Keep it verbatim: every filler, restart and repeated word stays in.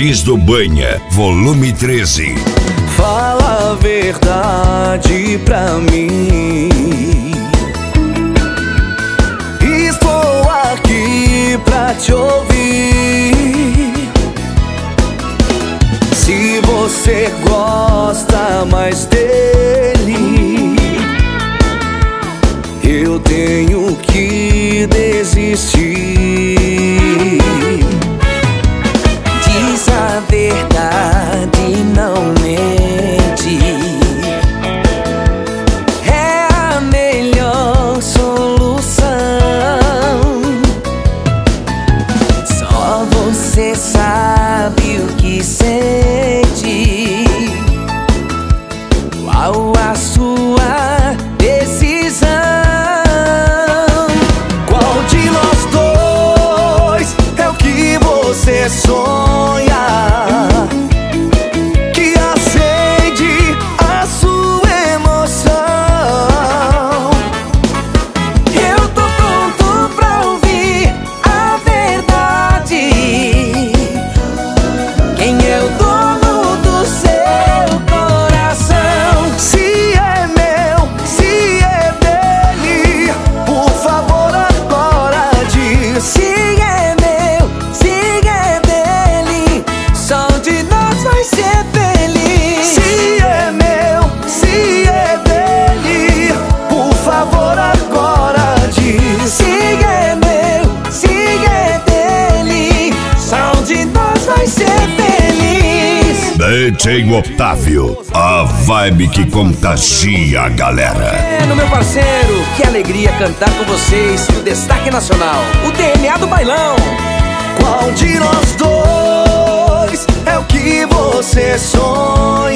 Martins do Banha, volume treze. Fala a verdade pra mim. Estou aqui pra te ouvir. Se você gosta mais dele, eu tenho que desistir. Diz a verdade, não mente. É a melhor solução. Só você sabe o que sente. Qual a sua decisão? Qual de nós dois é o que você sonha, que acende a sua emoção? Eu tô pronto pra ouvir a verdade. Quem é o dono do seu coração? Se é meu, se é dele, por favor agora diz. Se é meu, se é dele, só um de nós vai ser feliz. Se é meu, se é dele, por favor agora diz. Se é meu, se é dele, só um de nós vai ser feliz. D J Otávio, a vibe que contagia a galera. É, no meu parceiro, que alegria cantar com vocês no Destaque Nacional, o D N A do bailão. Qual de nós dois é o que você sonha,